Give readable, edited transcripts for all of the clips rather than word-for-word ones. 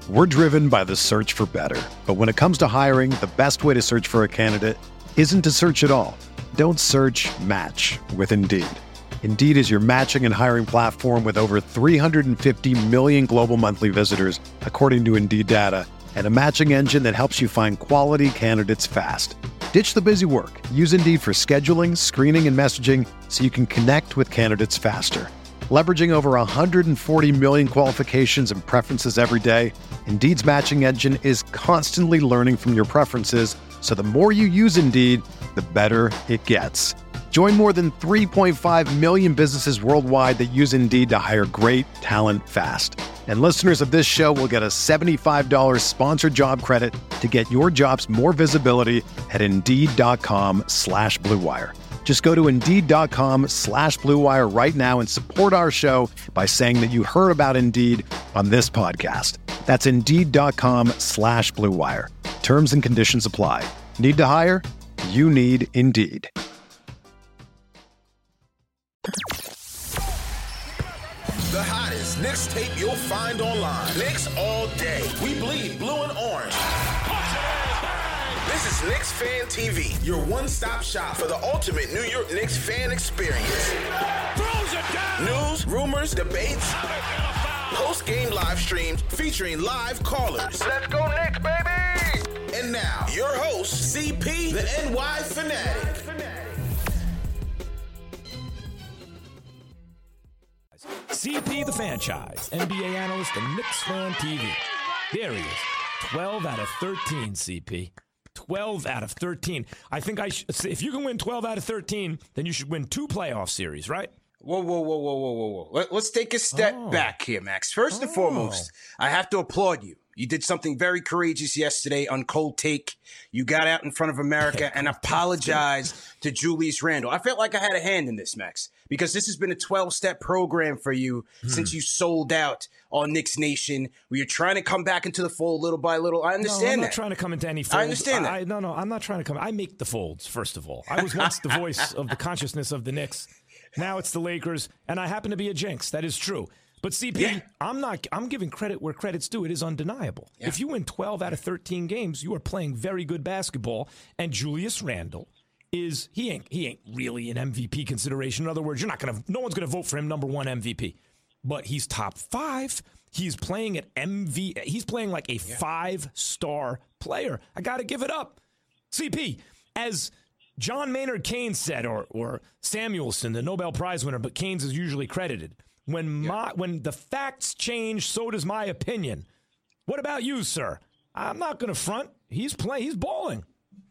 We're driven by the search for better. But when it comes to hiring, the best way to search for a candidate isn't to search at all. Don't search, match with Indeed. Indeed is your matching and hiring platform with over 350 million global monthly visitors, according to Indeed data, and a matching engine that helps you find quality candidates fast. Ditch the busy work. Use Indeed for scheduling, screening, and messaging so you can connect with candidates faster. Leveraging over 140 million qualifications and preferences every day, Indeed's matching engine is constantly learning from your preferences, so the more you use Indeed, the better it gets. Join more than 3.5 million businesses worldwide that use Indeed to hire great talent fast. And listeners of this show will get a $75 sponsored job credit to get your jobs more visibility at Indeed.com/Blue Wire. Just go to Indeed.com/Blue Wire right now and support our show by saying that you heard about Indeed on this podcast. That's Indeed.com/Blue Wire. Terms and conditions apply. Need to hire? You need Indeed. The hottest Knicks tape you'll find online. Knicks all day. We bleed blue and orange. This is Knicks Fan TV, your one-stop shop for the ultimate New York Knicks fan experience. Throws it down. News, rumors, debates, post-game live streams featuring live callers. Let's go Knicks, baby! And now, your host, CP, the NY Fanatic. CP the franchise, NBA analyst and Knicks Fan TV. There he is. 12 out of 13, CP. 12 out of 13. I think if you can win 12 out of 13, then you should win 2 playoff series, right? Whoa. Let's take a step back here, Max. First and foremost, I have to applaud you. You did something very courageous yesterday on Cold Take. You got out in front of America and apologized to Julius Randle. I felt like I had a hand in this, Max, because this has been a 12-step program for you since you sold out on Knicks Nation, where you're trying to come back into the fold little by little. I understand that. I'm not trying to come into any folds. I understand that. No, I'm not trying to come. I make the folds, first of all. I was once the voice of the consciousness of the Knicks. Now it's the Lakers, and I happen to be a jinx. That is true. But CP, I'm giving credit where credit's due. It is undeniable. Yeah. If you win 12 out of 13 games, you are playing very good basketball. And Julius Randle he ain't really an MVP consideration. In other words, no one's gonna vote for him number 1 MVP. But he's top 5. He's playing at he's playing like a 5-star player. I gotta give it up. CP, as John Maynard Keynes said, or Samuelson, the Nobel Prize winner, but Keynes is usually credited. When the facts change, so does my opinion. What about you, sir? I'm not going to front. He's balling.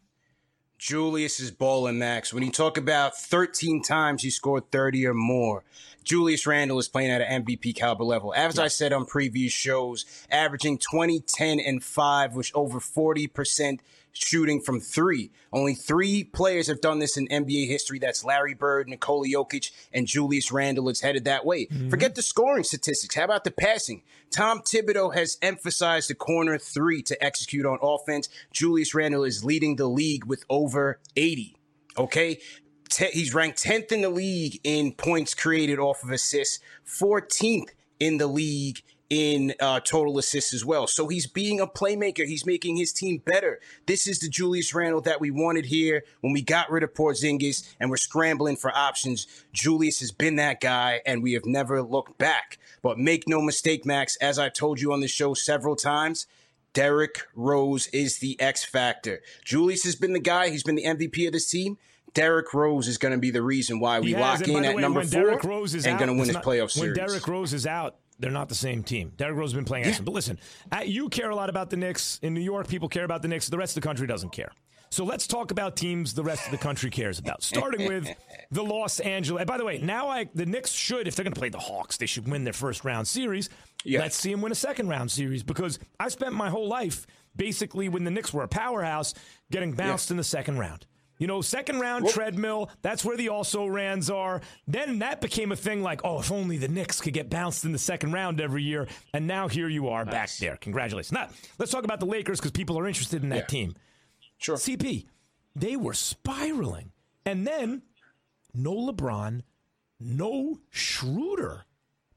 Julius is balling, Max. When you talk about 13 times he scored 30 or more, Julius Randle is playing at an MVP caliber level. As I said on previous shows, averaging 20, 10, and 5, which over 40% shooting from 3. Only 3 players have done this in NBA history. That's Larry Bird, Nikola Jokic, and Julius Randle. It's headed that way. Mm-hmm. Forget the scoring statistics. How about the passing? Tom Thibodeau has emphasized the corner 3 to execute on offense. Julius Randle is leading the league with over 80. Okay? He's ranked 10th in the league in points created off of assists, 14th in the league in total assists as well. So he's being a playmaker. He's making his team better. This is the Julius Randle that we wanted here when we got rid of Porzingis and we're scrambling for options. Julius has been that guy, and we have never looked back. But make no mistake, Max, as I told you on the show several times, Derrick Rose is the X factor. Julius has been the guy. He's been the MVP of this team. Derrick Rose is going to be the reason why we lock in at number 4 and going to win his playoff series. When Derrick Rose is out, they're not the same team. Derrick Rose has been playing excellent. But listen, you care a lot about the Knicks. In New York, people care about the Knicks. The rest of the country doesn't care. So let's talk about teams the rest of the country cares about, starting with the Los Angeles. And by the way, now the Knicks should, if they're going to play the Hawks, they should win their first-round series. Yeah. Let's see them win a second-round series, because I spent my whole life basically when the Knicks were a powerhouse getting bounced in the second round. You know, second round treadmill, that's where the also-rans are. Then that became a thing like, oh, if only the Knicks could get bounced in the second round every year. And now here you are back there. Congratulations. Now, let's talk about the Lakers, because people are interested in that team. Sure. CP, they were spiraling. And then no LeBron, no Schroeder.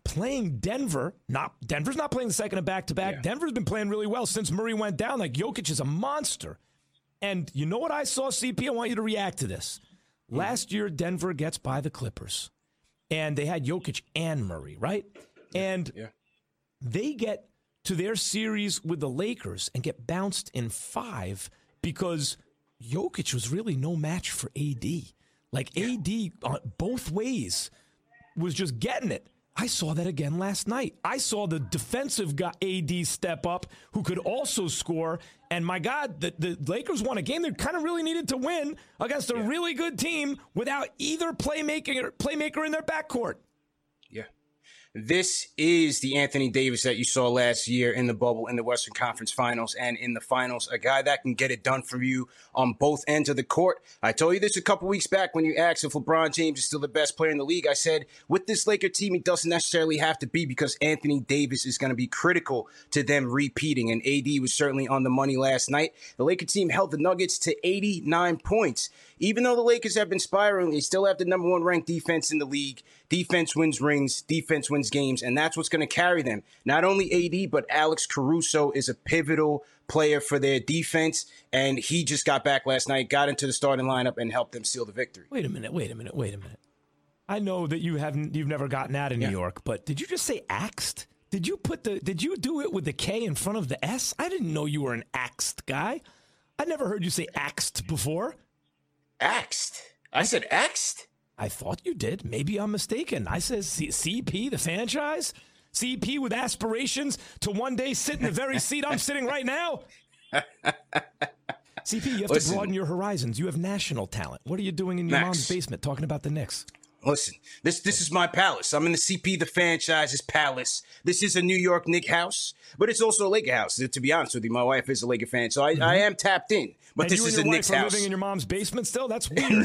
playing Denver. Denver's not playing the second of back-to-back. Yeah. Denver's been playing really well since Murray went down. Like, Jokic is a monster. And you know what I saw, CP? I want you to react to this. Last year, Denver gets by the Clippers. And they had Jokic and Murray, right? And they get to their series with the Lakers and get bounced in 5 because Jokic was really no match for AD. Like, AD, both ways, was just getting it. I saw that again last night. I saw the defensive guy, AD, step up, who could also score. And my God, the Lakers won a game they kind of really needed to win against a really good team without either playmaker in their backcourt. Yeah. This is the Anthony Davis that you saw last year in the bubble, in the Western Conference Finals, and in the finals. A guy that can get it done for you on both ends of the court. I told you this a couple weeks back when you asked if LeBron James is still the best player in the league. I said, with this Laker team, it doesn't necessarily have to be because Anthony Davis is going to be critical to them repeating, and AD was certainly on the money last night. The Laker team held the Nuggets to 89 points. Even though the Lakers have been spiraling, they still have the number 1 ranked defense in the league. Defense wins rings, defense wins games, and that's what's going to carry them. Not only AD, but Alex Caruso is a pivotal player for their defense, and he just got back last night, got into the starting lineup, and helped them seal the victory. Wait a minute. I know that you've never gotten out of New York, but did you just say axed? Did you do it with the K in front of the S? I didn't know you were an axed guy. I never heard you say axed before. Axed? I said axed? I thought you did. Maybe I'm mistaken. I said CP, the franchise? CP with aspirations to one day sit in the very seat I'm sitting right now? CP, you have to broaden your horizons. You have national talent. What are you doing in your mom's basement talking about the Knicks? Listen, this is my palace. I'm in the CP, the franchise's palace. This is a New York Knicks house, but it's also a Laker house. To be honest with you, my wife is a Laker fan, so I am tapped in. But and this is a Knicks house. You and your wife are living in your mom's basement still? That's weird.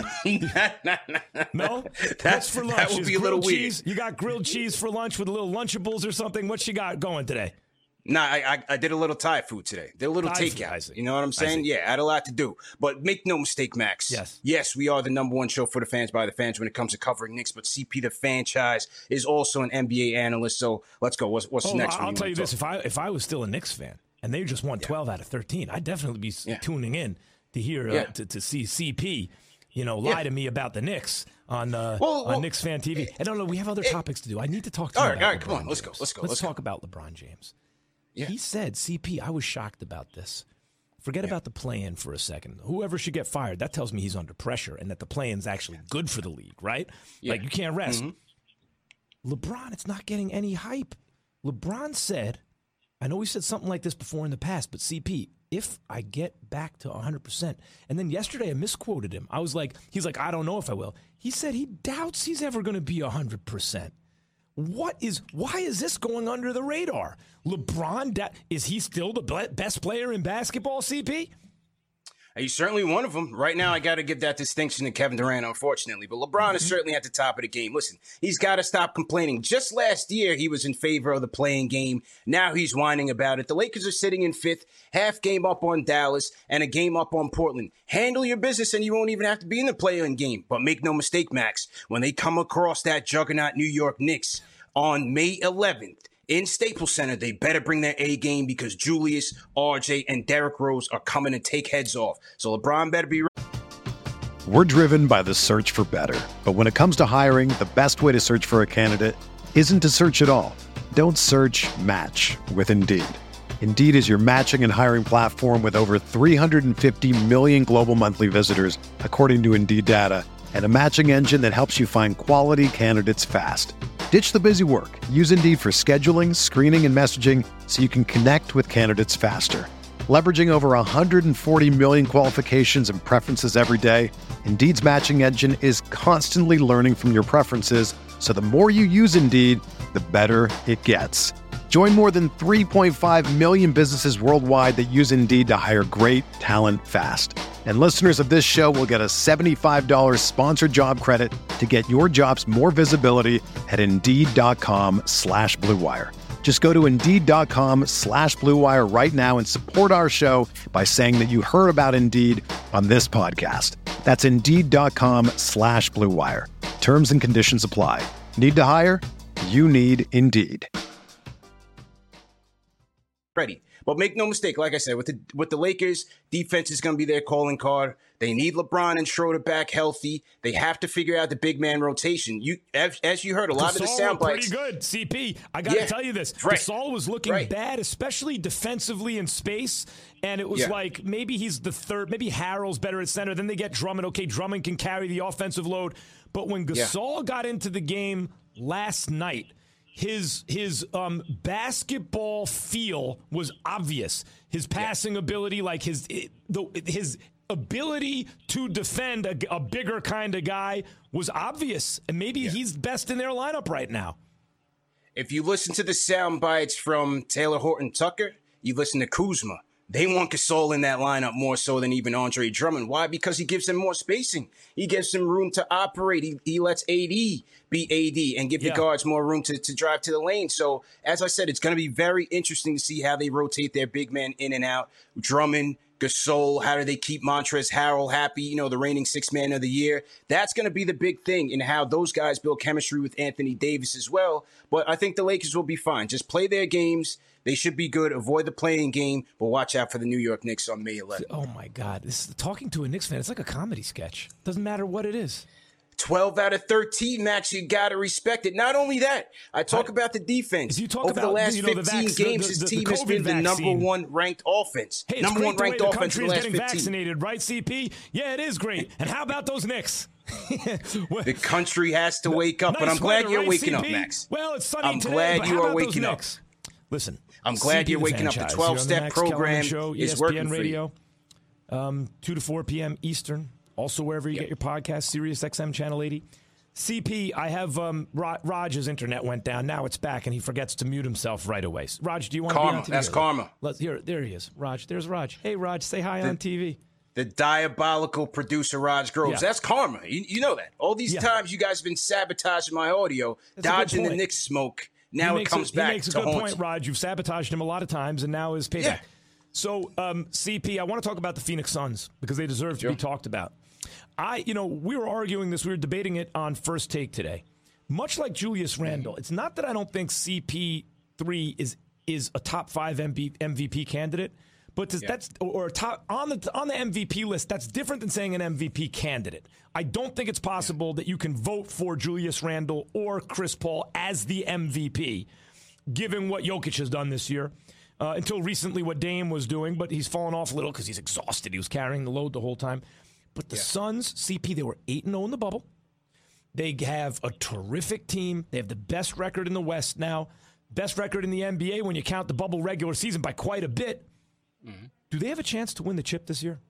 No? What's for lunch? That would be a little weird. You got grilled cheese for lunch with a little Lunchables or something? What you got going today? Nah, I did a little Thai food today. Did a little takeout. You know what I'm saying? Yeah, I had a lot to do. But make no mistake, Max. Yes, we are the number 1 show for the fans by the fans when it comes to covering Knicks. But CP, the franchise, is also an NBA analyst. So let's go. What's next? I'll tell you this. If I was still a Knicks fan and they just won 12 out of 13, I'd definitely be tuning in to hear to see CP, lie to me about the Knicks on Knicks Fan TV. I don't know. We have other topics to do. I need to talk to you about all right, come LeBron on. Let's James. go. Let's talk about LeBron James. Yeah. He said, CP, I was shocked about this. Forget about the play-in for a second. Whoever should get fired, that tells me he's under pressure and that the play-in's actually good for the league, right? Yeah. Like, you can't rest. Mm-hmm. LeBron, it's not getting any hype. LeBron said, I know he said something like this before in the past, but CP, if I get back to 100%, and then yesterday I misquoted him. I was like, he's like, I don't know if I will. He said he doubts he's ever going to be 100%. Why is this going under the radar? LeBron, is he still the best player in basketball, CP? He's certainly one of them. Right now, I got to give that distinction to Kevin Durant, unfortunately. But LeBron is certainly at the top of the game. Listen, he's got to stop complaining. Just last year, he was in favor of the play-in game. Now he's whining about it. The Lakers are sitting in 5th, half game up on Dallas, and a game up on Portland. Handle your business, and you won't even have to be in the play-in game. But make no mistake, Max, when they come across that juggernaut New York Knicks on May 11th, in Staples Center, they better bring their A game because Julius, RJ, and Derrick Rose are coming to take heads off. So LeBron better be ready. We're driven by the search for better. But when it comes to hiring, the best way to search for a candidate isn't to search at all. Don't search, match with Indeed. Indeed is your matching and hiring platform with over 350 million global monthly visitors, according to Indeed data, and a matching engine that helps you find quality candidates fast. Ditch the busy work. Use Indeed for scheduling, screening, and messaging so you can connect with candidates faster. Leveraging over 140 million qualifications and preferences every day, Indeed's matching engine is constantly learning from your preferences, so the more you use Indeed, the better it gets. Join more than 3.5 million businesses worldwide that use Indeed to hire great talent fast. And listeners of this show will get a $75 sponsored job credit to get your jobs more visibility at Indeed.com/Blue Wire. Just go to Indeed.com/Blue Wire right now and support our show by saying that you heard about Indeed on this podcast. That's Indeed.com/Blue Wire. Terms and conditions apply. Need to hire? you need Indeed. Ready. But make no mistake, like I said, with the Lakers, defense is going to be their calling card. They need LeBron and Schroeder back healthy. They have to figure out the big man rotation. As you heard, a lot of the sound bites. Pretty good, CP. I got to tell you this. Right. Gasol was looking bad, especially defensively in space. And it was like maybe he's the third. Maybe Harrell's better at center. Then they get Drummond. Okay, Drummond can carry the offensive load. But when Gasol got into the game last night, his basketball feel was obvious. His passing ability, like his ability to defend a bigger kind of guy was obvious. And maybe he's best in their lineup right now. If you listen to the sound bites from Taylor Horton Tucker, you listen to Kuzma. They want Gasol in that lineup more so than even Andre Drummond. Why? Because he gives them more spacing. He gives them room to operate. He lets AD be AD and give the guards more room to drive to the lane. So, as I said, it's going to be very interesting to see how they rotate their big men in and out. Drummond, Gasol, how do they keep Montrezl Harrell happy, the reigning sixth man of the year? That's going to be the big thing in how those guys build chemistry with Anthony Davis as well. But I think the Lakers will be fine. Just play their games. They should be good. Avoid the playing game, but watch out for the New York Knicks on May 11th. Oh, my God. Talking to a Knicks fan, it's like a comedy sketch. Doesn't matter what it is. 12 out of 13, Max, you got to respect it. Not only that, I talk about the defense. Over the last 15 games, his team has been the number one ranked offense. Hey, number one ranked offense in the last 15. Vaccinated, right, CP? Yeah, it is great. And how about those Knicks? The country has to wake up, but I'm glad you're waking up, Max. Well, it's sunny I'm today, glad you are waking up. Listen, I'm glad you're waking up. The 12-step program is working Radio, for you. 2 to 4 p.m. Eastern. Also, wherever you get your podcast, Sirius XM Channel 80. CP, I have Raj's internet went down. Now it's back, and he forgets to mute himself right away. Raj, do you want to be on TV? That's karma. There he is. Raj, there's Raj. Hey, Raj, say hi on TV. The diabolical producer, Raj Groves. That's karma. You know that. All these times you guys have been sabotaging my audio, dodging the Knicks smoke. Now it comes back to haunt. He makes a good point, Raj. You've sabotaged him a lot of times, and now is payback. Yeah. So, CP, I want to talk about the Phoenix Suns because they deserve to be talked about. We were arguing this. We were debating it on First Take today. Much like Julius Randle, it's not that I don't think CP3 is a top 5 MVP candidate, but that's or top on the MVP list. That's different than saying an MVP candidate. I don't think it's possible that you can vote for Julius Randle or Chris Paul as the MVP, given what Jokic has done this year. Until recently, what Dame was doing, but he's fallen off a little because he's exhausted. He was carrying the load the whole time. But the Suns, CP, they were 8-0 in the bubble. They have a terrific team. They have the best record in the West now. Best record in the NBA when you count the bubble regular season by quite a bit. Mm-hmm. Do they have a chance to win the chip this year?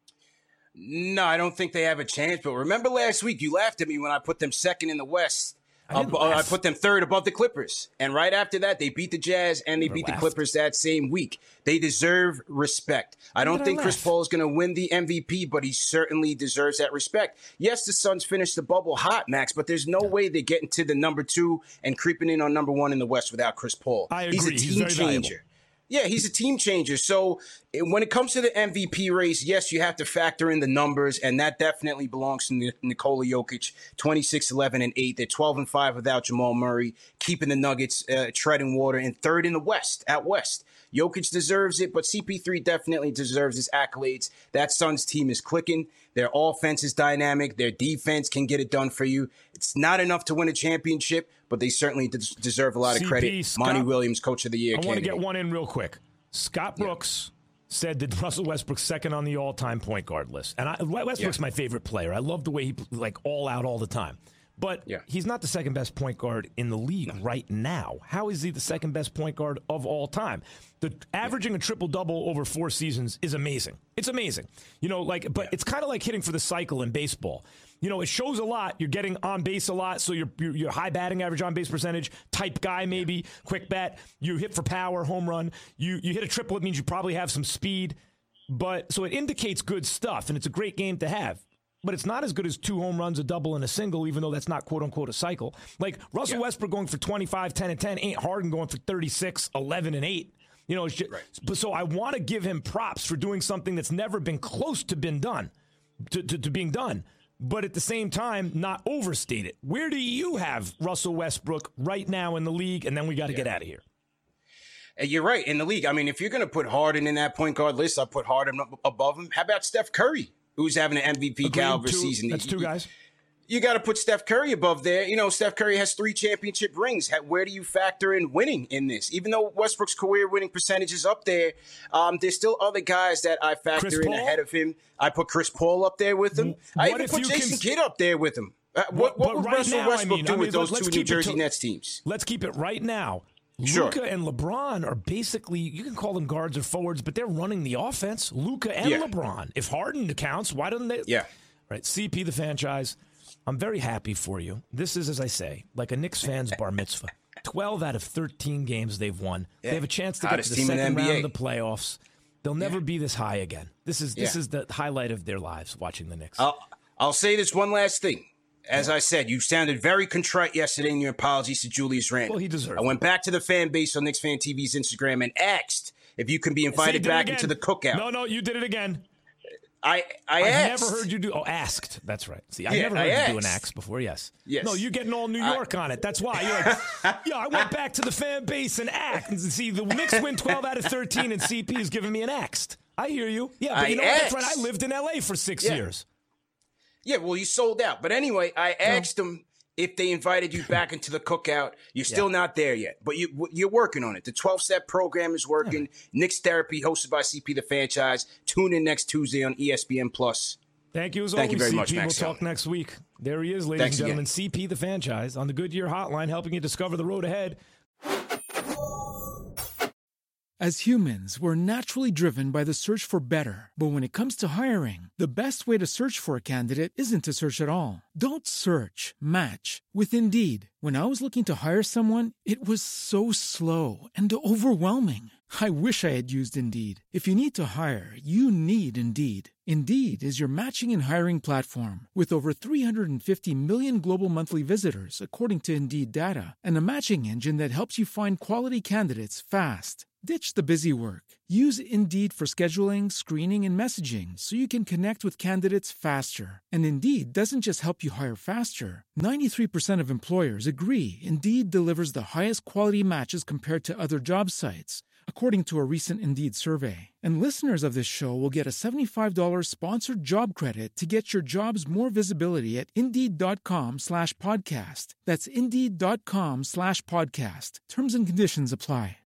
No, I don't think they have a chance. But remember last week, you laughed at me when I put them second in the West. I put them third above the Clippers. And right after that, they beat the Jazz and they beat the Clippers that same week. They deserve respect. I don't think Chris Paul is going to win the MVP, but he certainly deserves that respect. Yes, the Suns finished the bubble hot, Max, but there's no way they're getting to the number 2 and creeping in on number 1 in the West without Chris Paul. I agree. He's a team changer. Yeah, he's a team changer. So when it comes to the MVP race, yes, you have to factor in the numbers, and that definitely belongs to Nikola Jokic, 26-11-8. They're 12-5 without Jamal Murray, keeping the Nuggets treading water, and third in the West, at West. Jokic deserves it, but CP3 definitely deserves his accolades. That Suns team is clicking. Their offense is dynamic. Their defense can get it done for you. It's not enough to win a championship, but they certainly deserve a lot of credit. Monty Williams, Coach of the Year. I want to get one in real quick. Scott Brooks said that Russell Westbrook's second on the all-time point guard list. And Westbrook's my favorite player. I love the way he all out all the time. But he's not the second best point guard in the league right now. How is he the second best point guard of all time? Averaging a triple-double over 4 seasons is amazing. It's amazing. But it's kind of like hitting for the cycle in baseball. It shows a lot. You're getting on base a lot, so you're high batting average, on base percentage type guy, maybe quick bat. You hit for power, home run. You hit a triple, it means you probably have some speed. So it indicates good stuff, and it's a great game to have. But it's not as good as 2 home runs, a double, and a single, even though that's not quote-unquote a cycle. Like Russell Westbrook going for 25, 10, and 10 ain't Harden going for 36, 11, and 8. It's just, so I want to give him props for doing something that's never been close to being done, to being done. but at the same time, not overstate it. Where do you have Russell Westbrook right now in the league? And then we got to get out of here. You're right. In the league, I mean, if you're going to put Harden in that point guard list, I'll put Harden above him. How about Steph Curry, who's having an MVP caliber season? That's two guys. You got to put Steph Curry above there. You know, Steph Curry has 3 championship rings. Where do you factor in winning in this? Even though Westbrook's career winning percentage is up there, there's still other guys that I factor in ahead of him. I put Chris Paul up there with him. I even put Jason Kidd up there with him. What would Russell Westbrook do with those 2 New Jersey Nets teams? Let's keep it right now. Sure. Luka and LeBron are basically, you can call them guards or forwards, but they're running the offense. Luka and LeBron. If Harden counts, why don't they? Yeah. Right. CP, the franchise. I'm very happy for you. This is, as I say, like a Knicks fan's bar mitzvah. 12 out of 13 games they've won. Yeah. They have a chance to get to the second round of the playoffs. They'll never be this high again. This is the highlight of their lives, watching the Knicks. I'll say this one last thing. As I said, you sounded very contrite yesterday in your apologies to Julius Randle. Well, he deserved it. I went back to the fan base on Knicks Fan TV's Instagram and asked if you can be invited back into the cookout. No, you did it again. I I've never heard you do. Oh, asked. That's right. See, I never heard you do an axe before. Yes. Yes. No, you're getting all New York on it. That's why. You're like, yeah, I went back to the fan base and axed. And see, the Knicks win 12 out of 13, and CP is giving me an axed. I hear you. Yeah, but you know what? That's right. I lived in L.A. for 6 years. Yeah, well, you sold out. But anyway, I asked them if they invited you back into the cookout. You're still not there yet, but you're working on it. The 12-step program is working. Knicks Therapy, hosted by CP the Franchise. Tune in next Tuesday on ESPN+. Thank you as always, very CP. much, We'll talk next week. There he is, ladies and gentlemen. Again. CP the Franchise on the Goodyear Hotline, helping you discover the road ahead. As humans, we're naturally driven by the search for better. But when it comes to hiring, the best way to search for a candidate isn't to search at all. Don't search, match with Indeed. When I was looking to hire someone, it was so slow and overwhelming. I wish I had used Indeed. If you need to hire, you need Indeed. Indeed is your matching and hiring platform with over 350 million global monthly visitors, according to Indeed data, and a matching engine that helps you find quality candidates fast. Ditch the busy work. Use Indeed for scheduling, screening, and messaging so you can connect with candidates faster. And Indeed doesn't just help you hire faster. 93% of employers agree Indeed delivers the highest quality matches compared to other job sites, according to a recent Indeed survey. And listeners of this show will get a $75 sponsored job credit to get your jobs more visibility at Indeed.com/podcast. That's Indeed.com/podcast. Terms and conditions apply.